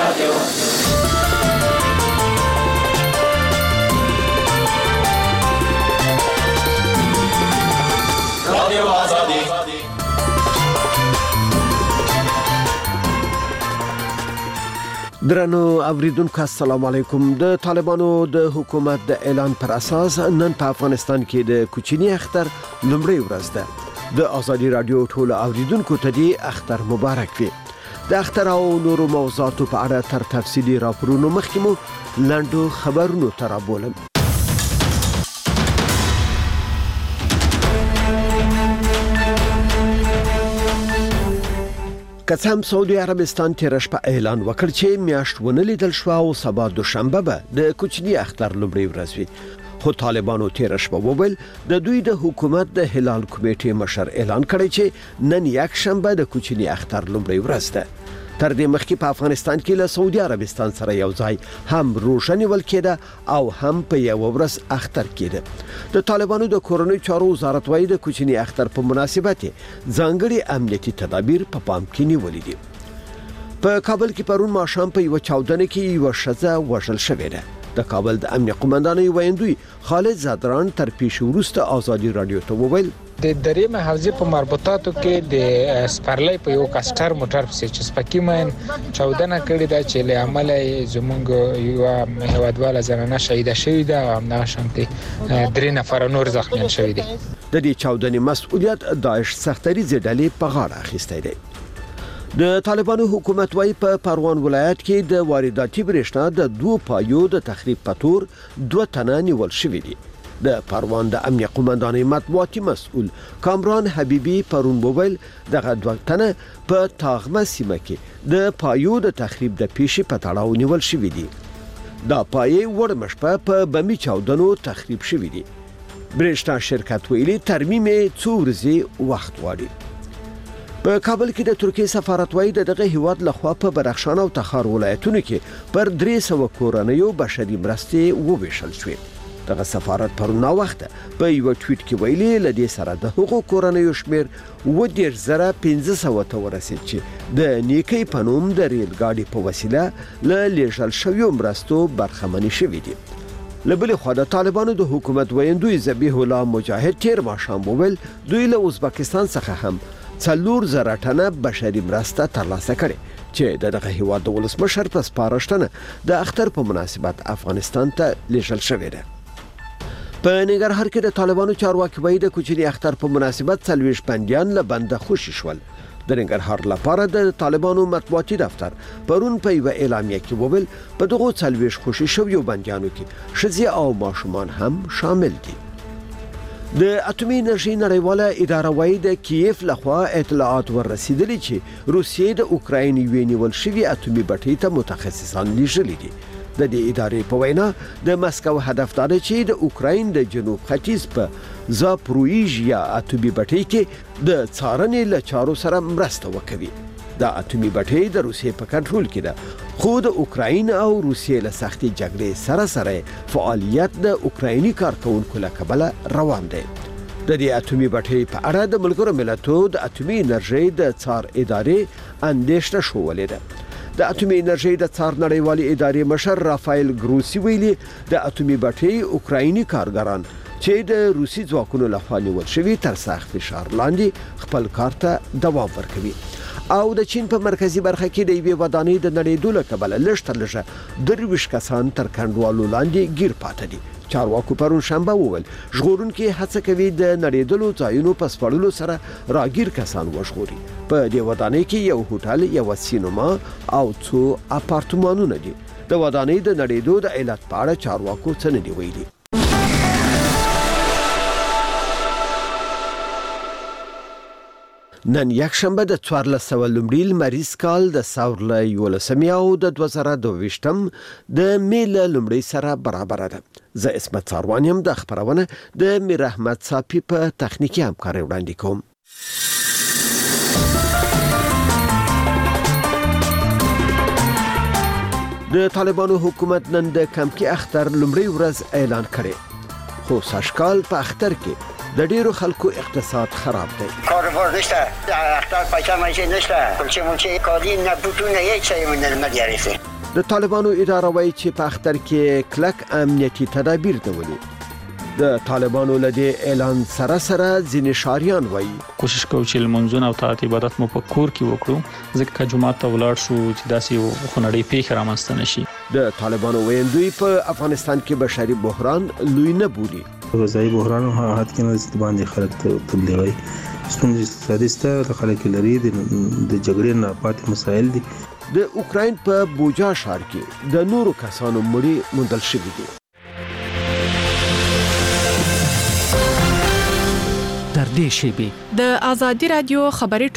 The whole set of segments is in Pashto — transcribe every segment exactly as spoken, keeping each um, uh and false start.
رادیو رادیو آزادی. درنو اوریدونکو السلام علیکم. د طالبانو د حکومت د اعلان پر اساس نن په افغانستان کې د کوچنی اختر لومړی ورځ ده. د آزادي رادیو ټول اوریدونکو ته دی اختر مبارک وي. د اختر او نورو موضوعاتو په اړه تر تفصیلی راپورونو مخکې مو لاندو خبرونو تر بولم. که څه هم سعودي عربستان تیر شپه اعلان وکړ چې میاشت ونه لیدل شو او سبا دوشنبه به د کوچنی اختر لومړی ورځ وي، خو طالبانو تیر شپه وویل د دوی د حکومت د هلال کمیټې مشر اعلان کړی چې نن یک شنبه د کوچنی اختر لومړی ورځ ده. تر دې مخکې په افغانستان کې له سعودي عربستان سره یو ځای هم روښه نیول کېده او هم په یو ورځ اختر کېده. د طالبانو د کورنۍ چارو وزارت وايي د کوچنی اختر په مناسبت ځانګړي امنیتي تدابیر په پام کې نیولې دي. په کابل کې پرون ماښام په یو چاودنه کې یو ښځه وژل شوې ده. د کابل د امنیت قومندان ویندوی خالد زادران تر پیښې وروسته آزادي رادیو ته وویل د درې محافظه په مربوطاتو کې د سپرلۍ په یو کاستر موټر په چې سپکیمن چاودنه کړې ده چې له عمل زمونږ یو هوادواله زنانه شهید شوې ده او همدغه شانتي درې نفر نور زخمیان شوي دي. د دې چاودنې مسؤلیت داعش سختریزې ډلې په غاړه اخیستی دی. د طالبانو حکومت وايي په پروان ولایت کې د وارداتي برېښنا د دوه پایو د تخریب په تور دوه تنه نیول شوي دي. د پروان د امنیت قومندان مطبوعاتي مسؤل کامران حبیبي پرون وویل دغه دوه تنه په تاغمه سیمه کې د پایو د تخریب د پیښې په تړاو نیول شوي دي. دا پایې ورمشپه په بمی چاودنو تخریب شوي دي. برېښنا شرکت ویلي ترمیم څو ورځې وخت غواړي. په کابل کې د ترکیه سفارت وايي دغه هیواد لخوا په بدخشان او تخار ولایتونو کې پر درې سوه کورنیو بشري مرستې وویشل شوې. دغه سفارت پرون وخت په یو ټویټ کې ویلي لدې سره د حقوق کورنیو شمیر و ډیر زره پنځه سوه ته ورسید چې د نیکی په نوم د ریل ګاډي په وسیله له لیږل شویو مرستو برخمنې شوې دي. له بلې خوا د طالبانو د حکومت ویندوی ذبیح الله مجاهد تیر ماښام وویل دوی له ازبکستان څخه هم څلور زره ټنه بشري مرسته ترلاسه کړې چې دغه هیواد د ولسمشر په سپارښتنه د اختر په مناسبت افغانستان ته لیږل شوې ده. په ننګرهار کې د طالبانو چارواکي وايي د کوچني اختر په مناسبت څلوېښت بندیان له بنده خوشي شول. د ننګرهار لپاره د طالبانو مطبوعاتي دفتر پرون په یو اعلامیه کې وویل په دغه څلوېښت خوشي شویو بندیانو کې ښځې او ماشومان هم شامل دي. د اټومي انرژي نړیواله اداره وايي د کیف لخوا اطلاعات ورسېدلي چې روسیې د اوکراین یوې نیول شوي اټومي بټۍ ته متخصصان لیږلي دي. د دې ادارې په وینا د مسکو هدف دا دی چې د اوکراین د جنوب ختیځ په زاپرویژیا اټومي بټۍ کې د څارنې له چارو سره مرسته وکړي. دا اټومي بټۍ د روسیې په کنټرول کې ده، خو د اوکراین او روسیې له سختې جګړې سره سره فعالیت د اوکرایني کارکونکو له کبله روان دی. د دې اټومي بټۍ په اړه د ملګرو ملتونو د اټومي انرژۍ د څار ادارې اندېښنه شوولې ده. د اټومي انرژۍ د څار نړیوالې ادارې مشر رافایل ګروسی ویلي د اټومي بټۍ اوکرایني کارګران چې د روسي ځواکونو لخوا نیول شوي تر سخت فشار لاندې خپل کار ته دوام ورکوي. او د چین په مرکزی برخه کې د یوې ودانۍ د نړېدو له کبله لږ تر لږه درویشت کسان تر کنډوالو لاندې ګیر پاتې دي. چارواکو پرون شنبه وویل ژغورونکي هڅه کوي د نړېدلو ځایونو په سپړلو سره راګیر کسان وژغوري. په دې ودانۍ کې یو هوټل، یو سینما او څو اپارتمانونه دي. د ودانۍ د نړېدو د علت په اړه چارواکو څه نه دي ویلي. نن یک شنبه د څوارلس سوه لومړي لمریز کال د ثور له یولسمې او د دوه زره دوه ویشتم د مې له لومړۍ سره برابره ده. زه اسمت ساروان یم. د خبرونه د میر احمد صافي په تخنیکي همکارۍ وړاندې کوم. د طالبانو حکومت نن د کمکی اختر لومړی ورځ اعلان کړي، خو ساشکال په اختر کې د ډیرو خلکو اقتصاد خراب دی. کاروبار نشته، اختر پیسې ماشین نشته، کلچه مونچه کاری نه بوتونه یک شای من نمیارسه. د طالبانو اداره وایي چې په اختر کې کلک امنیتي تدابیر نیولي. د طالبانو لدی اعلان سره سره ځینې شاریان وایي کوشش کوو چې لمونځونه او طاعت عبادت مو په کور کې وکړو ځکه جمعه ته ولاړ شو چې داسې خونړۍ پیښه رامنځته نشي. د طالبانو ویندوی په افغانستان کې بشري بحران لوی نه بولي. غذایی بحران هم حد کې نه باندې خلک تبلیغي ستونزې اقتصادي ستر خلک لري د جګړې نه پاتې مسایل دي. د اوکراین په بوجا ښار کې د نورو کسانو مړي موندل شوي دي. تر دې شیبې د آزادي رادیو خبري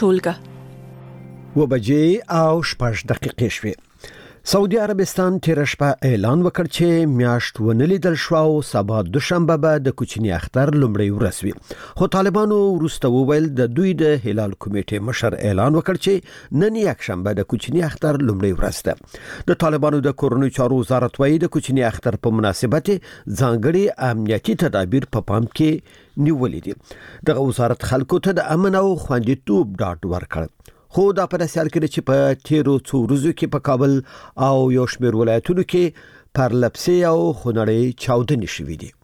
ټولګه و بجې او شپږ دقیقې شوې. سعودي عربستان تیر شپه اعلان وکړ چې میاشت ونلیدل شو او سبا دوشنبه به د کوچنی اختر لومړی ورځ وي. خو طالبانو وروسته وویل د دوی د هلال کمیټې مشر اعلان وکړ چې نن یک شنبه د کوچنی اختر لومړی ورځ ده. د طالبانو د کورونی چارو وزارت وایي د کوچنی اختر په مناسبت ځانګړي امنیتي تدابیر په پام کې نیولې دي. د وزارت خلکو ته د امن او خوندیتوب ډاډ ورکړ. خو دا په داسې کې چې په تیرو څو ورځو کې په کابل او یو شمېر ولایتونو کې پرلپسې او خونړۍ چاودنې شوې دي.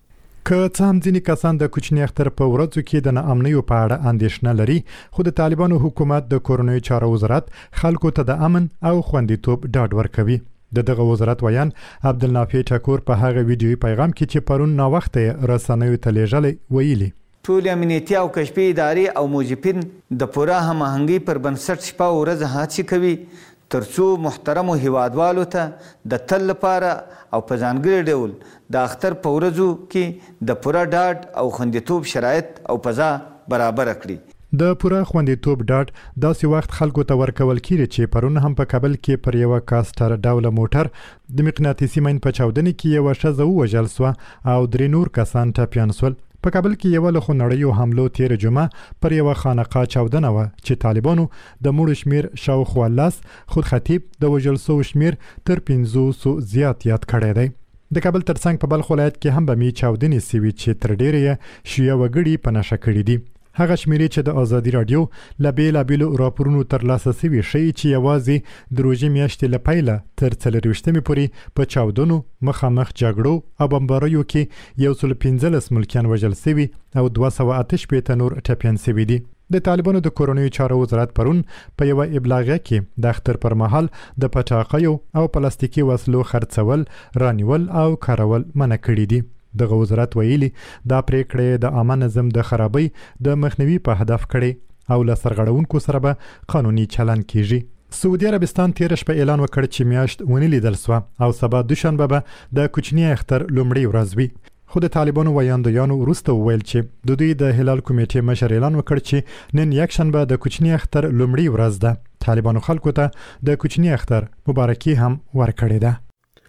که څه هم ځینې کسان د کوچنی اختر په ورځو کې د ناامنیو په اړه اندېښنه لري، خو د طالبانو حکومت د کورنیو چارو وزارت خلکو ته د امن او خوندیتوب ډاډ ورکوي. د دغه وزارت ویان عبدالنافع ټکور په هغه ویډیوي پیغام کې چې پرون نا وخته رسنیو ته لیږلی ویلي ټول امنیتي او کشفي ادارې او موظفین د پوره هماهنګۍ پر بنسټ شپه او ورځ هڅې کوي ترڅو محترمو هیوادوالو ته د تل لپاره او په ځانګړي ډول د اختر په ورځو کې د پوره ډاډ او خوندیتوب شرایط او فضا برابر کړي. د پوره خوندیتوب ډاډ داسې وخت خلکو ته ورکول کیږي چې پرون هم په کابل کې پر یو کاستر ډوله موټر د مقناطیسي مین په چاودنې کې یو ښځه ووژل شوه او درې نور کسان ټپیان شول. په کابل کې یو له خونړیو حملو تیر جمعه پر یو خانقاه چاودنه و چې طالبانو د مړو شمیر شاوخوا لس، خود خطیب د وژل شوو شمیر تر پنځوسو زیات یاد کړی دی. د کابل ترڅنګ په بلخ ولایت کې هم بمې چاودنې سوي چې تر ډیره یې شیعه وګړي په نښه کړي دي. هغه شمیرې چې د آزادي رادیو له بیلابیلو راپورونو ترلاسه شوي ښیي چې یوازې د روژې میاشتې له پیله تر څلرویشتمې پورې په چاودنو، مخامخ جګړو او بمباریو کې یو سل پنځلس ملکیان وژل شوي او دوه سوه اته شپېته نور ټپیان شوي دي. د طالبانو د کورنیو چارو وزارت پرون په یو ابلاغیه کې د اختر پر مهال د پټاقیو او پلاستیکي وسلو خرڅول، رانیول او کارول منع کړي دي. دغه وزارت ویلي دا پریکړې د عامه نظم د خرابۍ د مخنیوي په هدف کړي او له سرغړونکو سره به قانوني چلن کیږي. سعودي عربستان تیر شپه اعلان وکړ چې میاشت ونی لیدل سو او سبا دوشنبه به د کوچنی اختر لومړی ورځ وي. خو د طالبانو ویاندویانو وروسته وویل چې د دوی د هلال کمیټې مشر اعلان وکړ چې نن یک شنبه د کوچنی اختر لومړی ورځ ده. طالبانو خلکو ته د کوچنی اختر مبارکي هم ورکړې ده.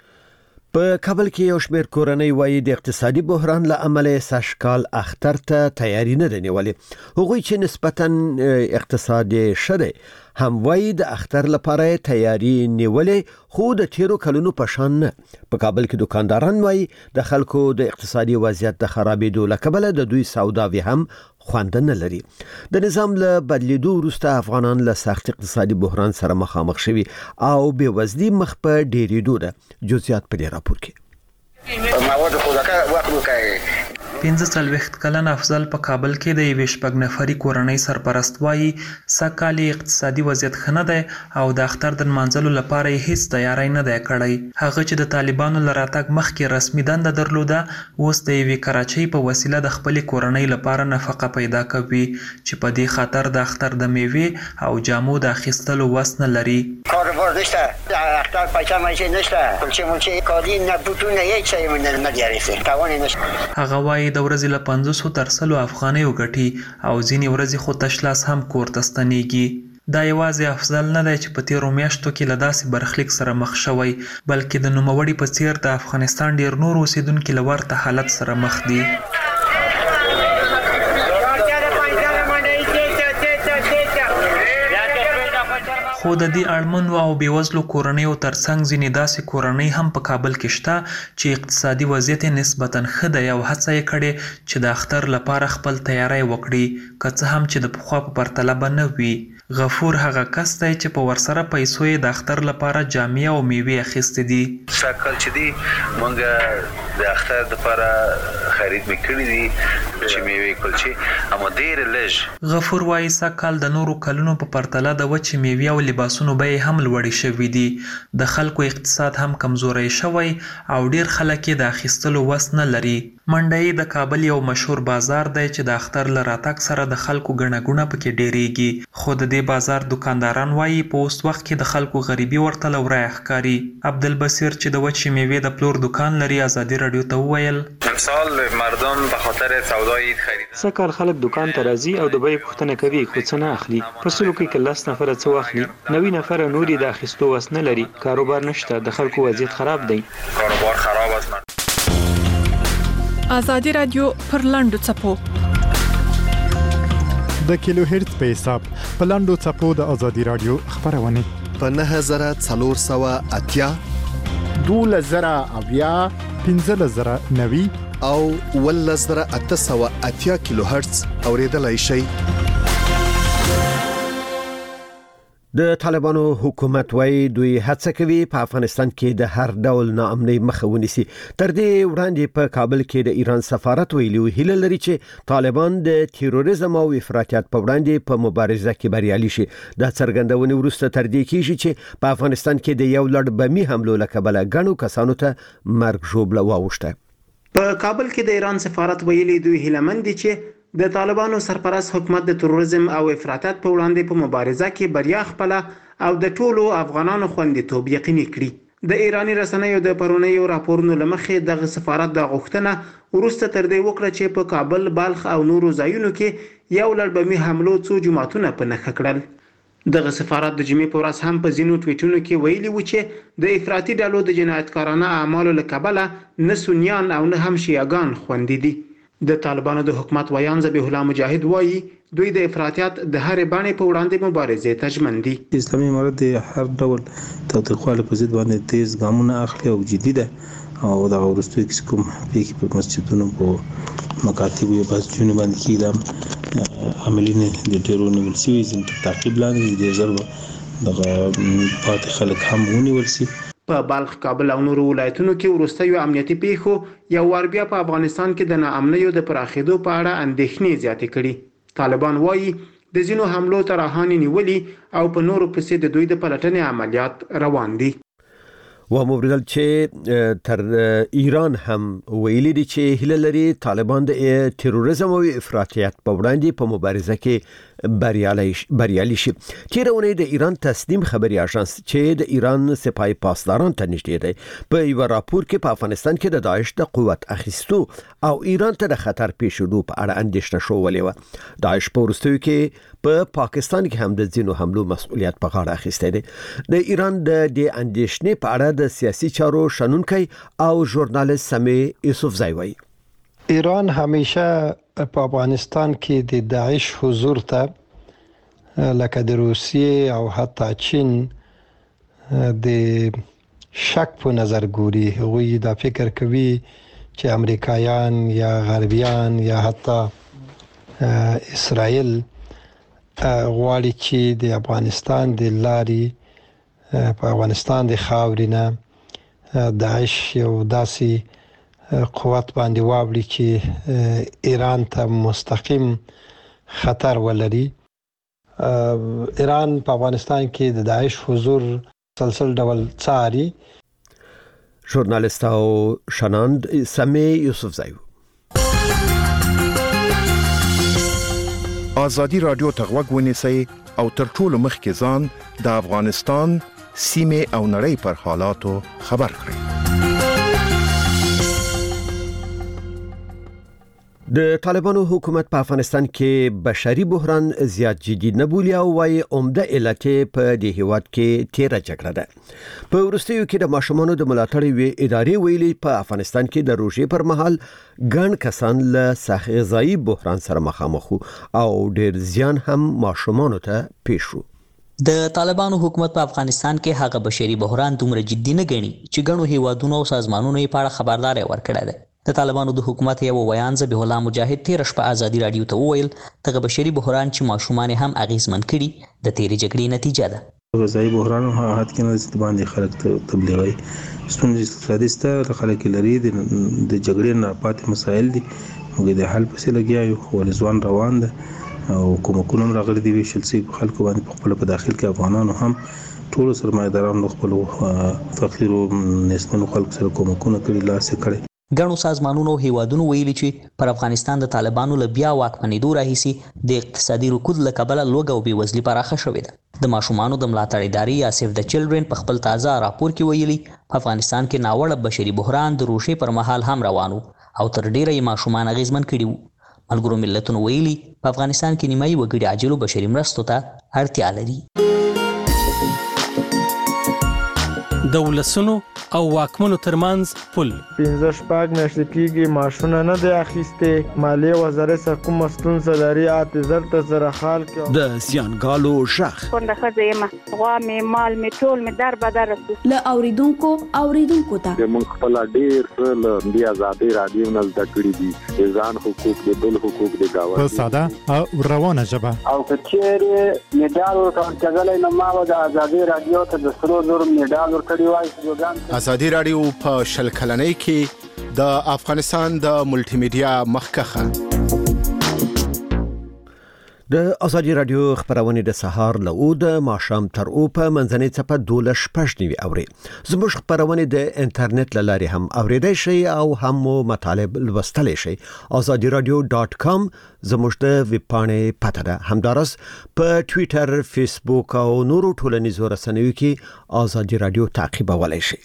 په کابل کې یو شمېر کورنۍ وایي د اقتصادي بحران له امله سږکال اختر ته تیاری نه ده نیولې. هغوی چې نسبتاً اقتصاد ښه دی هم وایي د اختر لپاره تیاری نیولې، خو د تیرو کلونو په شان نه. په کابل کې دکانداران وایي د خلکو د اقتصادي وضعیت د خرابېدو له کبله د دوی سوداوي هم خوند نه لري. د نظام له بدلیدو وروسته افغانان له سخت اقتصادي بحران سره مخامخ شوي او بېوزلي مخ په ډېرېدو ده. جزئیات په دې راپور کې. پنځه څلوېښت کلن افضل په کابل کې د یوې شپږ نفري کورنۍ سرپرست وایي سږکال اقتصادي وضعیت ښه نه دی او د اختر د نمانځلو لپاره یې هیڅ تیاری نه دی کړی. هغه چې د طالبانو له راتګ مخکې رسمي دنده درلوده اوس د یوې کراچۍ په وسیله د خپلې کورنۍ لپاره نفقه پیدا کوي چې په دې خاطر د اختر د میوې او جامو د اخیستلو وس نه لري. کاروبار نشته، د اختر پیسه مایسه نشته، کلچه ملچه کاری نه بوتونه هیڅ شی نه نگرفته، توان نشته. هغه وایي د ورځې له پنځوسو تر سلو افغانیو ګټي او ځینې ورځې خو تشلاس هم کور ته ستنېږي. دا یوازې افضل نه دی چې په تیرو میاشتو کې له داسې برخلیک سره مخ شوی، بلکې د نوموړي په څیر د افغانستان ډیر نور اوسیدونکي له ورته حالت سره مخ دي. خو د دې اړمنو او بېوزلو کورنیو ترڅنګ ځینې داسې کورنۍ هم په کابل کې شته چې اقتصادي وضعیت یې نسبتاً ښه دی او هڅه یې کړې چې د اختر لپاره خپل تیاری وکړي، که څه هم چې د پخوا په پرتله به نه وي. غفور هغه کس دی چې په ورسره پیسو یې د اختر لپاره جامې او میوې اخیستې دي. سږکال چې دی مونږ د اختر لپاره خرید میکړي دي چې میوې کلچې اما ډېر لږ. غفور وایي سږکال د نورو کلونو په پرتله د وچې میوې او لباسونو بیې هم لوړې شوي دي. د خلکو اقتصاد هم کمزوری شوی او ډیر خلک یې د اخیستلو وس نه لري. منډی د کابل یو مشهور بازار دی چې د اختر له راتګ سره د خلکو ګڼه ګوڼه پکې ډیریږي. خو د دې بازار دکانداران وایي په اوس وخت کې د خلکو غریبي ورته لوری ښکاري. عبدالبصیر چې د وچې میوې د پلور دکان لري ازادي راډیو ته وویل امسال مردم به خاطر سودای عید خرید. سږکال خلک دکان ته راځي او د بیې پوښتنه کوي خو څه نه اخلي. په سلو کې که لس نفره څه واخلي نوي نفره نور یې د اخیستو وس نه لري. کاروبار نشته. د خلکو وضعیت خراب دی. کاروبار خراب است. ازادي رادیو پر لاندو چپو د کیلو هرتز په حساب په لاندو چپو د ازادي رادیو خبرونه په نه زره څلور سوه اتیا دوله زره اویا پنځه زره نوي او اوله زره اته سوه اتیا کیلو هرتز اوریدلای شئ. د طالبانو حکومت وايي دوی هڅه کوي په افغانستان کې د هر ډول ناامنۍ مخه ونیسي. تر دې وړاندې په کابل کې د ایران سفارت ویلي هیله لري چې طالبان د تیروریزم او افراطیت په وړاندې په مبارزه کې بریالي شي. دا څرګندونه وروسته تر دې کېږي چې په افغانستان کې د یو لړ بمي حملو له کبله ګڼو کسانو ته مرګ ژوبله واوښته. په کابل کې د ایران سفارت ویلي دوی هیلهمند دي چې د طالبانو سرپرست حکومت د تروریزم او افراطیت په وړاندې په مبارزه کې بریا خپله او د ټولو افغانانو خوندیتوب یقیني کړي. د ایرانی رسنیو د پرونیو راپورونو لمخې دغه سفارت د غوښتنه وروسته تر دې وکړه چې په کابل، بلخ او نورو ځایونو کې یو لړ بمي حملو څو جماعتونه په نښه کړل. دغه سفارت د جمعې په ورځ هم په ځینو ټویټونو کې ویلي و چې د افراطي ډلو د جنایتکارانه اعمالو له کبله نه سنیان او نه هم شیعاګان خوندي دي. د طالبانو د حکومت ویان ذبیح الله مجاهد وایي دوی د افراطیت د هرې بڼې په وړاندې مبارزې ته ژمن دي. اسلامي امارت د هر ډول تاوتریخوالي په ضد باندې تیز ګامونه اخلي او جدي ده او دا وروستي کې کوم پیښې په مسجدونو په مکاتب او بسجونو باندې کېدم عملي نه د ډیرو نیول شوي زم تعقیب لاندې د زر دغه پاتې خلک هم ونیول شي. په بلخ، کابل او نورو ولایتونو کې وروستیو امنیتي پیښو یو وار بیا په افغانستان کې د ناامنیو د پراخېدو په اړه اندېښنې زیاتې کړي. طالبان وایي د ځینو حملو ترهانې نیولي او په نورو پسې د دوی د پلټنې عملیات روان دي. و موردل چې تر ایران هم ویلي دي چې هیله لري طالبان د تروریزم او افراطیت په وړاندې په مبارزه کې بریالي شي. تیر اونۍ د ایران تسنیم خبري اژانس چې د ایران سپاه پاسداران ته نږدې دی په یو راپور کې په افغانستان کې د داعش د قوت اخیستو او ایران ته د خطر پیښېدو په اړه اندېښنه شوولې وه. داعش په وروستیو کې په پاکستان کې هم د ځینو حملو مسؤلیت په غاړه اخیستی دی. د ایران د دې اندېښنې په اړه د سیاسي چارو شنونکی او ژورنالیست سمی یوسفزی وایي ایران همیشه په افغانستان کې د داعش حضور ته لکه د روسیې او حتی چین د شک په نظر ګوري. هغوی دا فکر کوي چې امریکایان یا غربیان یا حتی اسرائیل غواړي چې د افغانستان د لارې په افغانستان د خاورې نه داعش یو داسې قوت باندې واوړي چې ایران ته مستقیم خطر ولري. ایران په افغانستان کې د داعش حضور مسلسل ډول څاري. ژورنالیست او شناند سمی یوسفزی. ازادي رادیو ته غوږ ونیسئ او تر ټولو مخکې ځان د افغانستان سیمې او نړۍ پر حالاتو خبر کړئ. د طالبانو حکومت په افغانستان کې بشري بحران زیات جدي نه بولي او وايي عمده علت په دې هیواد کې تیره جګړه ده. په وروستیو کې د ماشومانو د ملاتړ وی ادارې ویلي په افغانستان کې د روژې پر مهال ګڼ کسان له سخت غذایي بحران سره مخامخ او ډیر زیان هم ماشومانو ته پیښ شو. د طالبانو حکومت په افغانستان کې هغه بشري بحران دومره جدي نه ګڼي چې ګڼو هیوادونو او سازمانونو یې په اړه خبرداري ورکړې ده. د طالبانو د حکومت یو ویان ذبیح الله مجاهد تېره شپه ازادي راډیو ته وویل دغه بشري بحران چې ماشومان هم اغېزمن کړي د تېرې جګړې نتیجه ده. غذایي بحران هم حد کې نه چې باندې خلک تبلیغوي ستونزې اقتصادي سته خلک لري د جګړې نه پاتې مسایل دي موږ د حل پسې لګیا یو ولې ځوان روان ده او کومکونه هم راغلي دي ویشل سوي په خلکو باندې په خپله په داخل کې افغانانو هم ټولو سرمایه‌دارانو خپلو فقیرو نسبتونو خلکو سره کومکونه کړي لاس یې کړی. ګڼو سازمانونو او هیوادونو ویلي چې پر افغانستان د طالبانو له بیا واکمنېدو راهیسې د اقتصادي رکود له کبله لوږه او بېوزلي پراخه شوې ده. د ماشومانو د ملاتړ ادارې یا سیف د چلډرن په خپل تازه راپور کې ویلي په افغانستان کې ناوړه بشري بحران د روژې پر مهال هم روان او تر ډیره یې ماشومان اغېزمن کړي وو. ملګرو ملتونو ویلي په افغانستان کې نیمایي وګړي عاجلو بشري مرستو ته اړتیا لري. د ولسونو او واکمنو ترمنځ پل پنځه شپږ میاشتې کېږي معاشونه نه دی اخیستې مالیې وزارت څخه کومه ستونزه لري اته زر ته زره خال کې د زیانګالو غږ کونډه ښځه یم غوا مې مال مې ټول مې در بدر رسو له اوریدونکو اوریدونکو ته موږ خپل ډېر څه له دې ازادي راډیو نه زده کړي دي د ځان حقوق د بل حقوق د گاونډي په ساده او روانه ژبه او کچېرې میډال ورکړل نو ما د ازادي راډیو ته د سرو زر میډال ورکړی وای. ازادي راډیو په شل کلنۍ کې د افغانستان د ملټي میډیا مخکخه د ازادي راډیو خبرونه د سهار له او د ماښام تر او په منځنۍ څپه دوله شپږ نیوي اوري. زموږ خبرونه د انټرنیټ له لارې هم اوریدای شئ او هم مطالب لوستلی شئ. ازادي راډیو ډاټ کام زموږ د ویب پاڼې پته ده. همدارس په ټویټر، فیسبوک او نورو ټولنیزو رسنیو کې ازادي راډیو تعقیبولای شئ.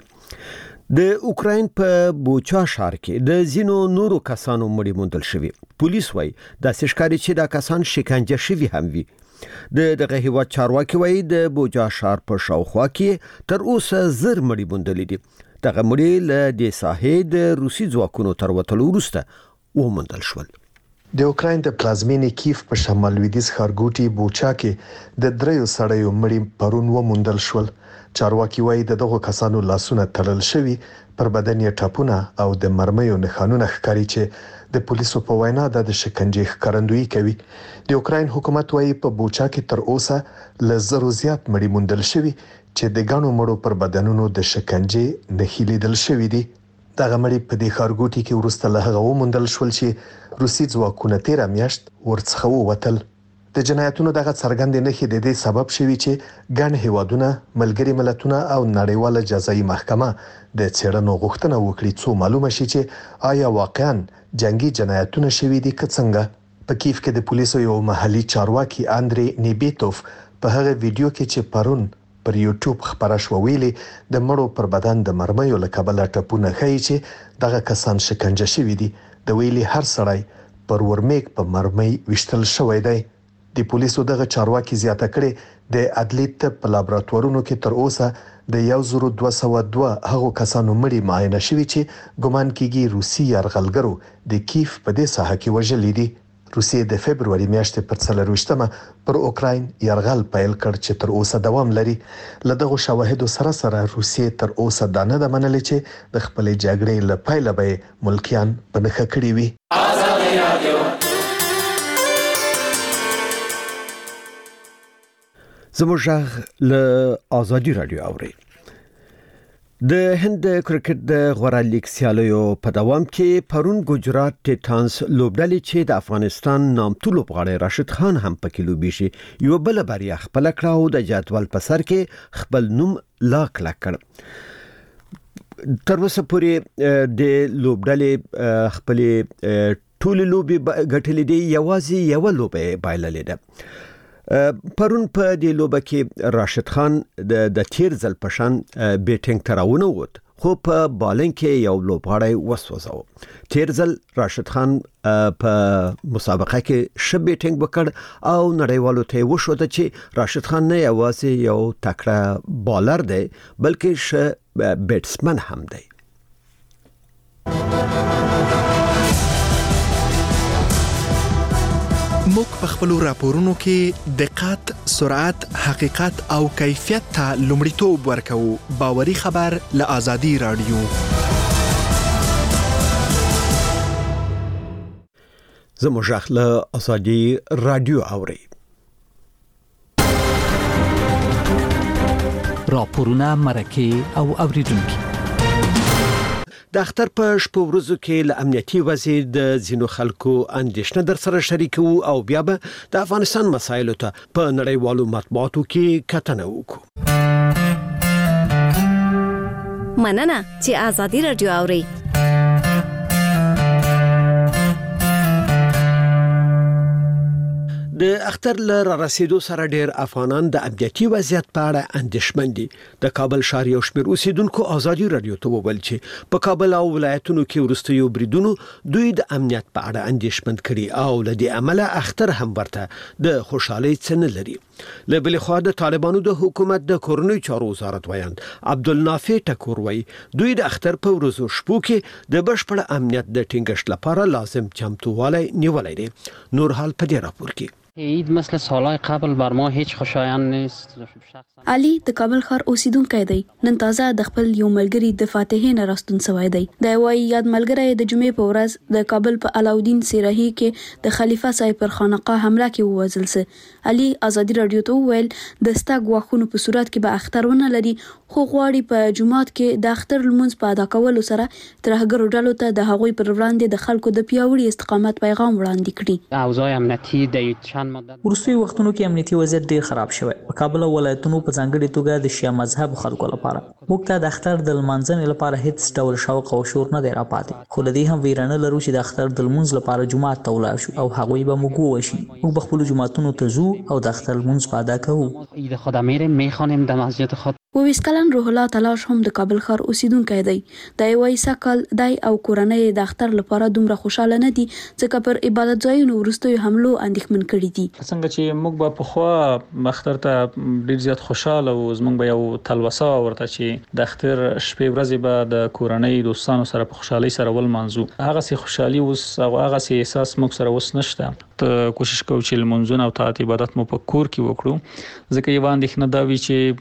د اوکراین په بوچا ښار کې د زینو نورو کسانو مړي موندل شوي. پولیس وایي د ښکاري چې دا کسان شکنجه شوي هم وي. د دغه هیواد چارواکي وایي د بوچا ښار په شاوخوا کې تر اوسه زر مړي موندل دي. دغه مړي له دې ساحې د روسي ځواکونو تر وتلو وروسته وموندل شول. د اوکراین د پلازمینې کیف په شمال لویدیځ ښارګوټي بوچا کې د دریو سړیو مړي پرون وموندل شول. چارواکي وایي د دغو کسانو لاسونه تړل شوي پر بدن یې ټاپونه او د مرمیو نښانونه ښکاري چې د پولیسو په وینا د شکنجې ښکارندویي کوي. د اوکراین حکومت وایي په بوچا کې تر اوسه له زرو زیات مړي موندل شوي چې د ګڼو مړو پر بدنونو د شکنجې نښې لیدل شوي دي. دغه مړي په دې ښارګوټي کې وروسته له هغه وموندل شول چې روسي ځواکونه تیره میاشت ورڅخه ووتل. د جنایتونو دغه څرګندې نښې د دې سبب شوي چې ګڼ هیوادونه، ملګري ملتونه او نړیواله جزایي محکمه د څېړنو غوښتنه وکړي څو معلومه شي چې آیا واقعاً جنگي جنایتونه شوي دي که څنګه. په کیف کې د پولیسو یو محلي چارواکي اندري نیبیتوف په هغه ویډیو کې چې پرون پر یوټیوب خبره شو ویلي د مړو پر بدن د مرمیو له کبله ټپونه ښیي چې دغه کسان شکنجه شوي دي. د ویلي هر سړی پر ورمیک په مرمۍ ویشتل شوی دی. د پولیسو دغه چارواکي زیاته کړي د عدلي طب په لابراتوارونو کې تر اوسه د یو زر دوه سوه دوه هغو کسانو مړي معاینه شوي چې ګمان کیږي روسي یرغلګرو د کیف په دې ساحه کې وژلي دي. روسیې د فبروري میاشتې پر څلرویشتمه پر اوکراین یرغل پیل کړ چې تر اوسه دوام لري. له دغو شواهدو سره سره روسیې تر اوسه دا نه ده منلې چې د خپلې جګړې له پیله به ملکیان په نښه کړي وي. زموږ غږ له ازادي راډیو اوري. د هند کرکټ د غوړه لیګ سیالیو په دوام کې پرون ګجرات ټیټانس لوبډلې چې د افغانستان نامتو لوبغاړی راشد خان هم پکې لوبي شي یو بل بریا خپل کړه او د جدول په سر کې خپل نوم لا کلک کړ. تر اوسه پورې د لوبډلې خپل ټول لوبي ګټلې دي، یوازې یو لوبه بایللې ده. پرون په دې لوبه کې راشد خان د د تیر ځل پشان بیټینګ تراونه ووت خو په بالنګ کې یو لوبغاړی وسوځاو. تیر ځل راشد خان په مسابقه کې ښه بیټینګ وکړ او نړیوالو ته وښوده چې راشد خان نه یوازې یو تکړه بالر دی بلکې ښه بیټسمن هم دی. موږ په خپل راپورونو کې دقت، سرعت، حقیقت او کیفیت ته لومړیتوب ورکوو. باوري خبر له ازادي راډیو. زموږ له ازادي رادیو اوري راپورونه مرکه او اوریدونکو د اختر په شپو ورځو کې له امنیتي وزیر د زینو خلکو اندیشنه در سره شریکو او بیا به د افغانستان مسایلو ته په نړیوالو مطبوعاتو کې کتنه وکړو. مننه چې ازادي رادیو اوري. د اختر له رسیدو سره ډیر افغانان د امنیتي وضعیت په اړه اندېښمن دي. د کابل ښار یو شمېر اوسیدونکو ازادي رادیو ته وویل چې په کابل او ولایتونو کې وروستیو بریدونو دوی د امنیت په اړه اندېښمن کړي او له دې امله اختر هم ورته د خوشحالۍ څه نه لري. له بلې خوا د طالبانو د حکومت د کورنۍ چارو وزارت ویاند عبدالنافع ټکور وایي دوی د اختر په ورځو شپو کې د بشپړ امنیت د ټینګښت لپاره لازم چمتووالی نیولی دی. نور حال په دې راپور کې عید مثل سالهای قبل بر ما هیچ خوشایند نیست. علي د کابل ښار اوسیدونکی دی. نن تازه د خپل یو ملګری د فاتحې نه راستون سوی دی. د وايي یاد ملګری د جمعې په ورځ د کابل په علاودین سیراهي کې د خلیفہ صاحب پر خانقاه حمله کې ووژل سو. علي ازادي رادیو ته وویل د ستا غواخونو په صورت کې به اخترونه لري خو غواړي په جمعات کې د اختر لمونځ په ادا کولو سره ترهګرو ډلو ته د هغوی پر وړاندې د خلکو د پیاوړي استقامت پیغام وړاندې کړي. اوضاع امنیتي د ورستي وختونو کې امنیتي وضعیت ډیر خراب شوی. په کابل او ولایتونو په ځانګړي توګه د شیعه مذهب خلکو لپاره موږ ته د اختر د لمانځنې لپاره هیڅ ډول شوق او شور نه دی راپاتې. خو لدی هم ویرانه لرو چې د اختر د لمونځ لپاره جمعات ته ولاړ شو او هغوی به موږ ووشي. موږ به خپل جمعاتونو ته ځو او د اختر لمونځ په ادا کوو. عید خدا میریم میخوانیم در مسجد خود. وویس کلن روح الله تلاش هم د کابل ښار اوسیدونکی دی. د یوای سکل دای او کورنۍ د اختر لپاره دومره خوشاله نه دي ځکه پر عبادت ځایونو وروستیو حملو اندېښمن کړي دي. څنګه چې موږ به په خوا اختر ته ډیر زیات خوشاله او زموږ به یو تلوسه ورته چې د اختر شپې ورځې به د کورنۍ دوستانو سره په خوشحالي سره ول منځو. هغه سي خوشحالي اوس او هغه سي احساس موږ سره اوس نشته. ته کوشش کوو چې لمونځونه او طاعت عبادت مو په کور کې وکړو ځکه یو اندېښنه دا وی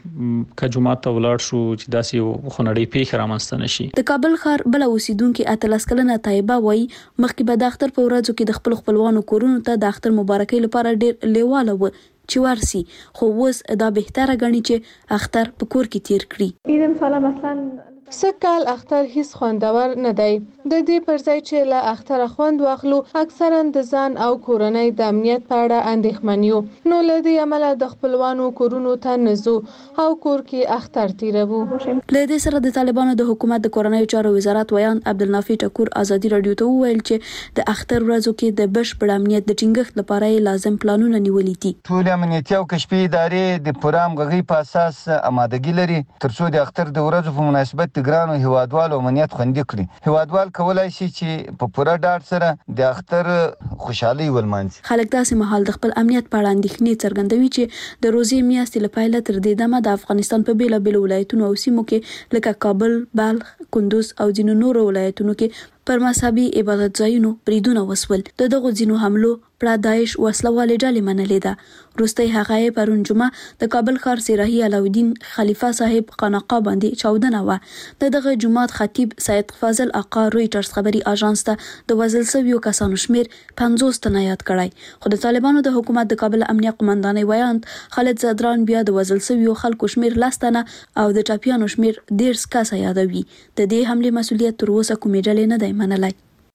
چې ک جمعه ته ولاړ شو چې داسې خنړې پیښه رامنځته نشي. د کابل ښار بل اوسیدونکو اتلس کلنه طیبه وای مخکې به د اختر په ورځو کې د خپل خپلوانو کورونو ته د اختر مبارکۍ لپاره ډیر لیواله و چې ورسي خو اوس دا بهتره غني چې اختر په کور کې تیر کړي. عید مثلا مثلا سکل اختر هیڅ خوندور نه دی. د دې پر ځای چې له اختر خوند واخلو اکثرا د ځان او کورنۍ د امنیت په اړه اندېښمن یو. نو له دې عمله د خپلوانو کورونو ته نزو او کور کې اختر تیروو. له دې سره د طالبانو د حکومت د کورنۍ چارو وزارت ویان عبدالنافع ټکور ازادي رادیو ته وویل چې د اختر ورځو کې د بشپړ امنیت د ټینګښت لپاره لازم پلانونه نیولې دي. ټول امنیتي او کشفي ادارې د پوره همغږۍ په اساس آمادګي لري ترڅو د اختر د ورځو په مناسبت د ګرانو هیوادوالو امنیت خوندي کړي. هیوادوال کولای شي چې په پوره ډاډ سره د اختر خوشحالي ولمانځي. خلک داسې مهال د خپل امنیت په اړه اندېښنې څرګندوي چې د روزي میاشتې له پیله تر دې دمه د افغانستان په بیلابیلو ولایتونو او سیمو کې لکه کابل، بلخ، کندوز او ځینو نورو ولایتونو کې پر مذهبي عبادت ځایونو بریدونه وسول. د دغو ځینو حملو پړه داعش وسلوالې ډلې منلې ده. وروستی هغه یې پرون جمعه د کابل ښار سیراهي علاودین خلیفہ صاحب خانقاه باندې چاودنه وه. د دغه جماعت خطیب سید فاضل آقا رویټرز خبري اژانس ته د وژل شویو کسانو شمیر پنځوس تنه یاد کړی. خو د طالبانو د حکومت د کابل امنیه قومندانۍ ویاند خالد زدران بیا د وژل شویو خلکو شمیر لس تنه او د ټاپیانو شمیر دېرش کسه یادوي. د دې حملې مسؤلیت تر اوسه کومې ډلې نه دی منلی.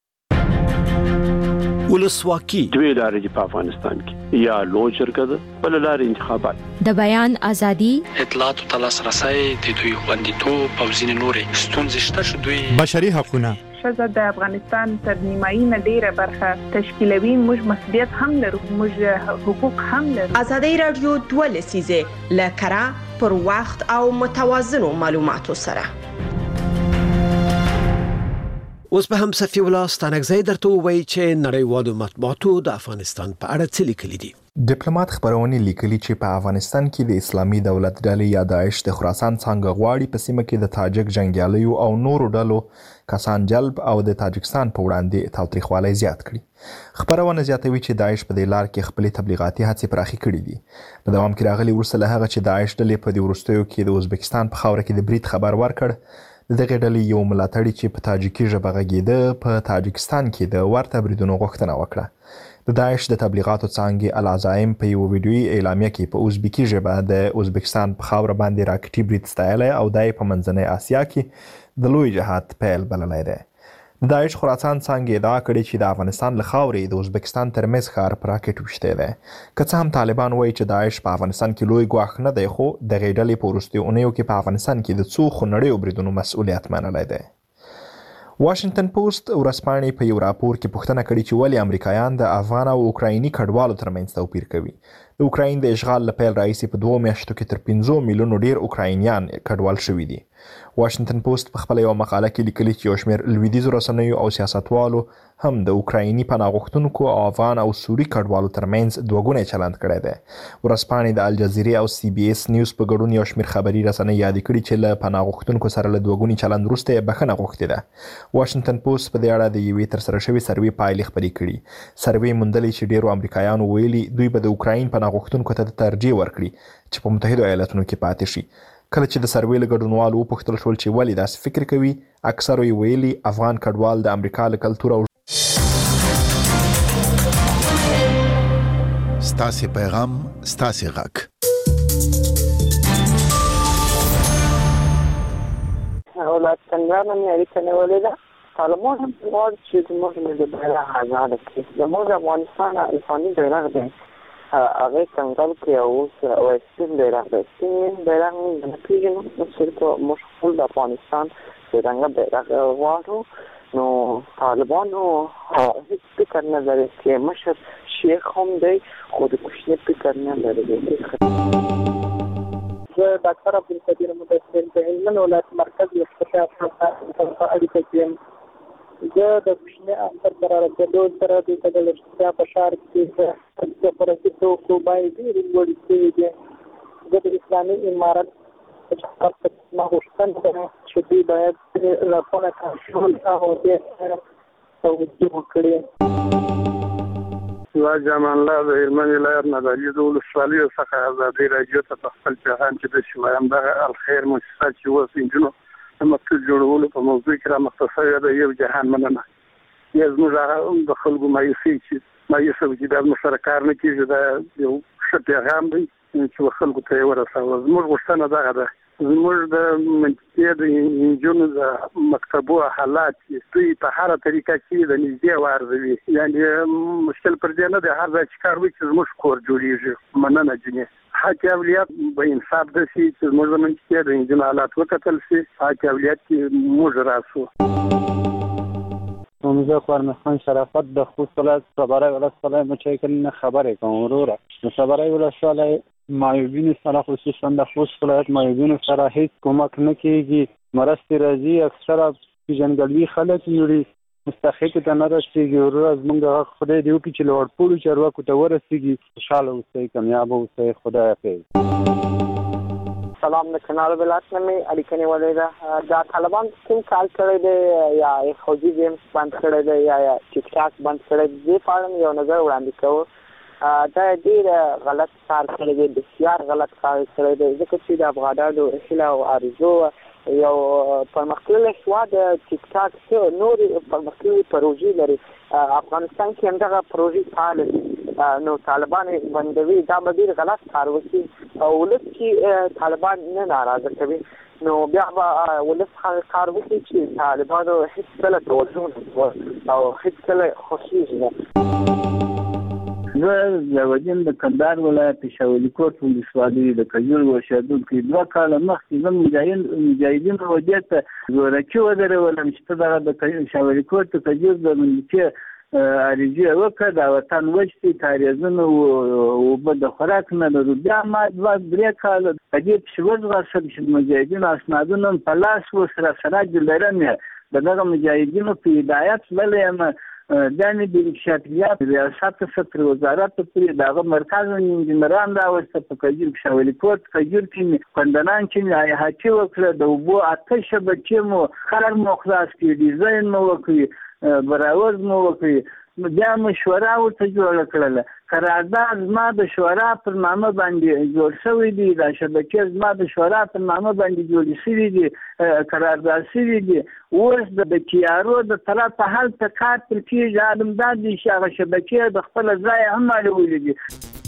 ولسواکي دوی لارې دي په افغانستان کې یا لوی جرګه ده بل لارې انتخابات. د بیان ازادي اطلاعات او لاسرسي د دوی خوندیتوب او ځینې نورې ستونزې شته چې دوی بشري حقوقونه ښځه د افغانستان تر نیمایي نه ډیره برخه تشکیلوي. موږ مسؤلیت هم لرو، موږ حقوق هم لرو. ازادي رادیو دوه لسیزه لکره پر وخت او متوازنو معلوماتو سره. اوس به هم صفي ولا ستانګزی درته وایي چې نړیوالو مطبوعاتو د افغانستان په اړه څه لیکلي دي. ډیپلوماټ خبرونه لیکلي چې په افغانستان کې د اسلامي دولت ډلې یا داعش د خراسان څنګه غواړي په سیمه کې د تاجک جنگیالیو او نورو ډلو کسان جلب او د تاجکستان په وړاندې تاوتریخوالی زیات کړي. خبرونه زیاتوي چې داعش په دې لار کې خپل تبلیغاتي هڅې پراخې کړي دي. په دوام کې راغلي وروسته له هغه چې داعش ډلې په دې وروستیو کې د ازبکستان په خاوره کې د برید خبر ورکړ د دغې ډلې یو ملاتړي چې په تاجیکي ژبه غږېده په تاجکستان کې د ورته بریدونو غوښتنه وکړه. د داعش د تبلیغاتو څانګې العزایم په یو ویډیویي اعلامیه کې په ازبکي ژبه د ازبکستان په خاوره باندې راکټي برید ستایلی او دا یې په منځنۍ اسیا کې د لوی جهاد پیل بللی دی. د داعش خراسان څانګې ادعا کړې چې د افغانستان له خاورې د ازبکستان ترمز ښار په راکټ ویشتی دی. که څه هم طالبان وایي چې داعش په افغانستان کې لوی ګواښ نه دی، خو دغې ډلې په وروستیو اونیو کې په افغانستان کې د څو خونړیو بریدونو مسؤلیت منلی دی. واشنګټن پوسټ ورځپاڼې په یو راپور کې پوښتنه کړې چې ولې امریکایان د افغان او اوکرایني کډوالو ترمنځ توپیر کوي. د اوکراین د اشغال له پیل راهیسې په دوو میاشتو کې تر پنځو میلیونو ډیر اوکراینیان کډوال شوي دي. واشنګټن پوسټ په خپله یوه مقاله کې لیکلي چې یو شمېر لویدیځو رسنیو او سیاستوالو هم د اوکرایني پناه غوښتونکو او افغان او سوري کډوالو ترمنځ دوه چلند کړی دی. ورځپاڼې د الجزیرې او سی بي اس نیوز په ګډون یو شمېر خبري رسنۍ یادې کړي چې له پناه غوښتونکو سره له دوه چلند وروسته یې بښنه غوښتې ده. واشنګټن پوسټ په دې اړه د یوې ترسره شوې سروې پایلې خپرې کړي. سروې موندلې چې ډیرو امریکایانو ویلي دوی به د اوکراین پناه غوښتونکو ته ترجیح ورکړي چې په متحدو ایالتونو کې پاتې شي. کله چې د سروې له ګډونوالو وپوښتل شول چې ولې داسې فکر کوي، اکثرو یې ویلي افغان کډوال د امریکا له کلتور او ستاسې پیغام ستاسې غږ. اولاد څنګه مې اړیکه نیولې ده. طالبان هم غواړي چې زموږ ملي بیرغ ازاد کړي. زموږ افغانستان افغاني بیرغ دی، هغه څنګه کې اوس وایسین بیرغ دی. سپین بیرغ موږ نه پیژنو، نو صرف موږ خپل د افغانستان څرنګه بیرغ غواړو. نو طالبانو هیڅ فکر نه لري چې مشر شیخ هم دی، خو د کوچني فکر نه لري. زه ډاکټر عبدالقدیر مدثر د هلمند ولایت مرکز یو اقتصاد په اړیکه کې یم. زه د کوچني اختر پر رسېدو سره دلته د لښتیا په ښار کې د خوراکي توکو بیې ډېرې لوړې شوې دي. زه د اسلامي امارت په چوکاټ کې زما غوښتنه ده چې دوی باید راپونه کنټرول او دې سره توجه وکړي. سراج امان الله د هلمند ولایت نه د علیزو ولسوالیو څخه ازادي راډیو ته په خپل پیغام کې د شوایم دغه الخیر مؤسسه چې اوس انجونو د مکتوب جوړولو په موضوع کې رامخته شوې ده. یو جهان مننه. یا زموږ هغه د خلکو مایوسي چې مایوسه وي چې دا زموږ سره کار نه کېږي، دا یو ښه پیغام دی چې خلکو ته یې ورسوه. زموږ غوښتنه دغه ده، زموږ د منطقې د انجونو د مکتبو حالات چې دوی په هره طریقه کې د نږدې وارزوي. یعنې مشکل پر دې نه دی، هر ځای چې کار وکړي چې زموږ کور جوړېږي. مننه جنې. حق اولیت به انصاف د شي چې زموږ د منطقې د انجونو حالات وکتل شي. حق اولیت کې موږ راسو. زه خورمخان شرافت د خوست ولایت صبرای ولسوالۍ مچایکل نه خبرې کوم وروره. د صبرای ولسوالۍ معیوبینو سره خصوصا د خوست ولایت معیوبینو سره هیڅ کومک نه کیږي. مرستې راځي، اکثره پیژنګلوي خلک نوري مستحق ته نه رسېږي. وروره زموږ هغه خدای دې وکړي چې لوړپوړو چارواکو ته ورسېږي. خوشحاله اوسئ، کامیاب اوسئ. خدای حافظ. سلام، د کنړ ولایت نه مې اړیکه نیولې ده. دا طالبان کوم کار کړی دی، یا خوجي گیمز بند کړی دی، یا ټیک ټاک بند کړی دی، دې په اړه یو نظر وړاندې کوو. دا ډېر غلط کار کړی دی، بسیار غلط کار کړی دی، ځکه چې د افغانانو هیله او آرزو یو پرمختللی هېواد ټیک ټاک څه نورې پرمختللې پروژې لري. افغانستان کې همدغه پروژې فعاله دي، نو طالبان بندوي. دا به ډېر غلط کار وکړي او ولس کې طالبان نه ناراضه کوي، نو بیا به ولس هغه کار وکړي چې طالبانو هېڅ کله توجه نه او هېڅ کله خوښېږي نه. زه جوادین د کندهار ولایت شاولي کوټ ولسوالۍ د کجور اوسېدونکی دوه کاله مخکې زه مجاهدینو وجې ته زورکي ودرولم چې ته دغه د شاولي کوټ د کجور د ملکي عریضې وکړه، دا وطن وچ دی، کاریزونه اوبه د خوراک نه لرو. بیا ما دوه درې کاله په دې پسې وځغاستم چې د مجاهدینو اسنادونه مې په لاس ورسره سراج لرم یې د دغه مجاهدینو په هدایت تللی یم. دا مې د انکشافیات ریاست ستر وزارت پورې د هغه مرکز انجینران راوسته په کجور شاولي کوټ کجور کې مې خوندنان چې مې حیاتي وکړه، د اوبو اته شبکې مو خلر مو خلاص کړي، ډیزاین مو وکړي، براوز مو وکړي، بیا مشوره ورته جوړه کړله. قرارداد زما د شورا پر نامه باندې جوړ شوی دی، د شبکې زما د شورا پر نامه باندې جوړ شوی دی، قرارداد شوی دی. اوس د کیارو د طرفه هلته کار تر کېږي، عالم دا دی چې هغه شبکې د خپل ځای هم اړولې دي.